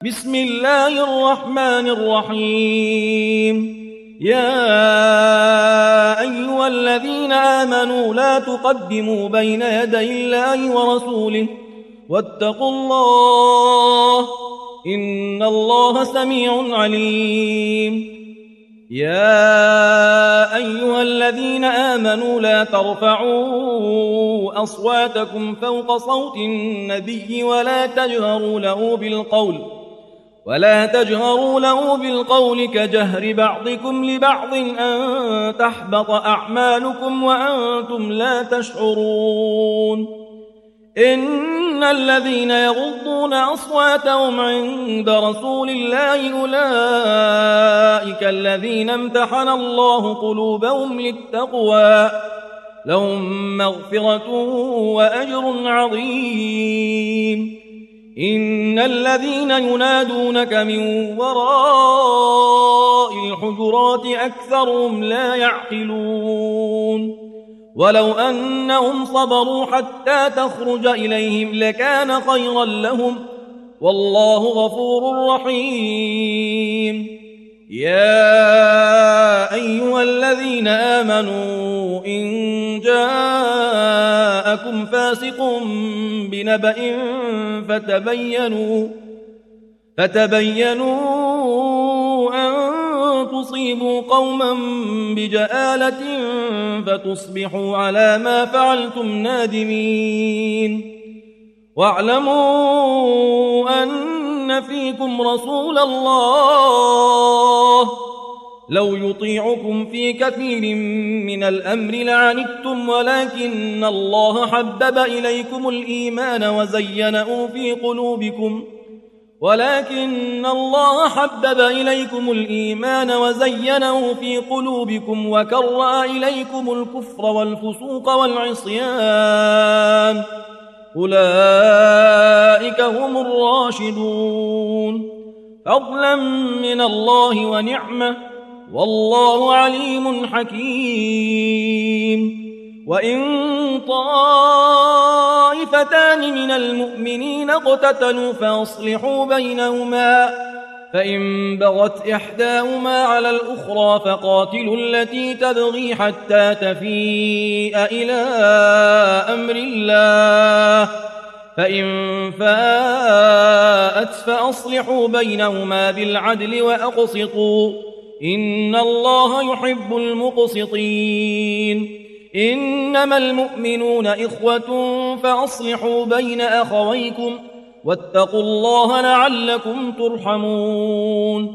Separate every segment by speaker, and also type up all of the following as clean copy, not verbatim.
Speaker 1: بسم الله الرحمن الرحيم. يا أيها الذين آمنوا لا تقدموا بين يدي الله ورسوله واتقوا الله إن الله سميع عليم. يا أيها الذين آمنوا لا ترفعوا أصواتكم فوق صوت النبي ولا تجهروا له بالقول كجهر بعضكم لبعض أن تحبط أعمالكم وأنتم لا تشعرون. إن الذين يغضون أصواتهم عند رسول الله أولئك الذين امتحن الله قلوبهم للتقوى لهم مغفرة وأجر عظيم. إن الذين ينادونك من وراء الحجرات أكثرهم لا يعقلون. ولو أنهم صبروا حتى تخرج إليهم لكان خيرا لهم والله غفور رحيم. يا أيها الذين آمنوا إن جاءكم فاسق بنبأ فتبينوا أن تصيبوا قوما بجهالة فتصبحوا على ما فعلتم نادمين. واعلموا أن فيكم رسول الله لو يطيعكم في كثير من الأمر لعنتم ولكن الله حبب إليكم الإيمان وزينه في قلوبكم وكره إليكم الكفر والفسوق والعصيان أولئك هم الراشدون فضلا من الله ونعمة والله عليم حكيم. وإن طائفتان من المؤمنين اقتتلوا فأصلحوا بينهما فإن بغت إحداهما على الأخرى فقاتلوا التي تبغي حتى تفيء إلى أمر الله فإن فاءت فأصلحوا بينهما بالعدل وأقسطوا إن الله يحب المقسطين. إنما المؤمنون إخوة فأصلحوا بين أخويكم واتقوا الله لعلكم ترحمون.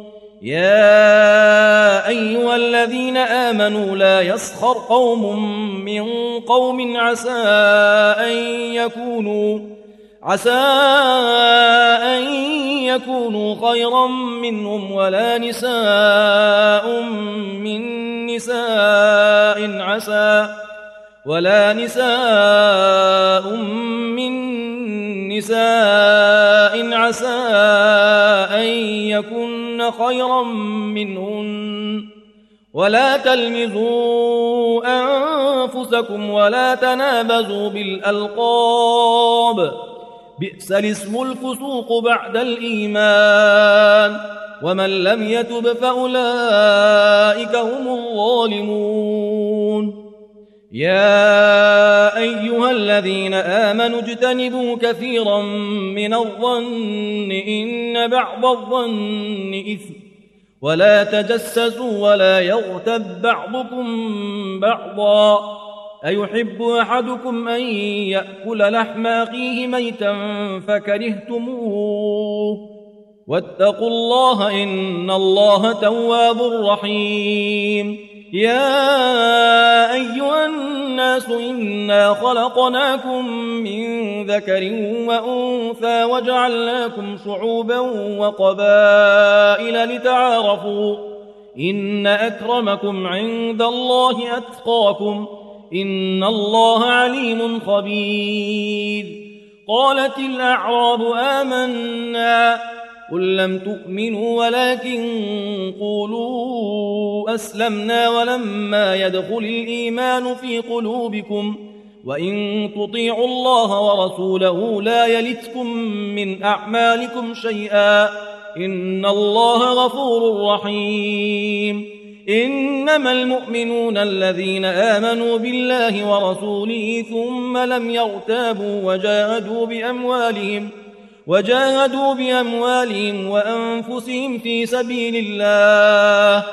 Speaker 1: يا أيها الذين آمنوا لا يسخر قوم من قوم عسى أن يكونوا خيرا منهم ولا نساء من نساء عسى أن يكن خيرا منهن ولا تلمزوا أنفسكم ولا تنابزوا بالألقاب بئس الاسم الفسوق بعد الإيمان ومن لم يتب فأولئك هم الظالمون. يا أيها الذين آمنوا اجتنبوا كثيرا من الظن إن بعض الظن إثم ولا تجسسوا ولا يغتب بعضكم بعضا أيحب أحدكم أن يأكل لحم أخيه ميتا فكرهتموه واتقوا الله إن الله تواب رحيم. يا أيها الناس إنا خلقناكم من ذكر وأنثى وجعلناكم شعوبا وقبائل لتعارفوا إن أكرمكم عند الله أتقاكم إن الله عليم خبير. قالت الأعراب آمنا قل لم تؤمنوا ولكن قولوا أسلمنا ولما يدخل الإيمان في قلوبكم وإن تطيعوا الله ورسوله لا يلتكم من أعمالكم شيئا إن الله غفور رحيم إنما المؤمنون الذين آمنوا بالله ورسوله ثم لم يرتابوا وجاهدوا بأموالهم وأنفسهم في سبيل الله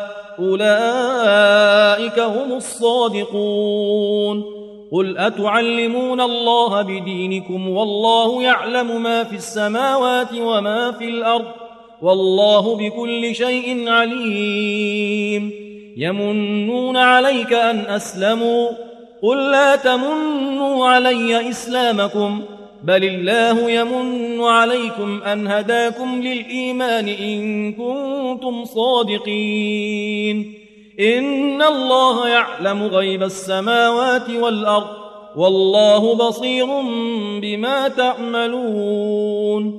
Speaker 1: أولئك هم الصادقون قل أتعلمون الله بدينكم والله يعلم ما في السماوات وما في الأرض والله بكل شيء عليم يمنون عليك أن أسلموا قل لا تمنوا علي إسلامكم بل الله يمن عليكم أن هداكم للإيمان إن كنتم صادقين إن الله يعلم غيب السماوات والأرض والله بصير بما تعملون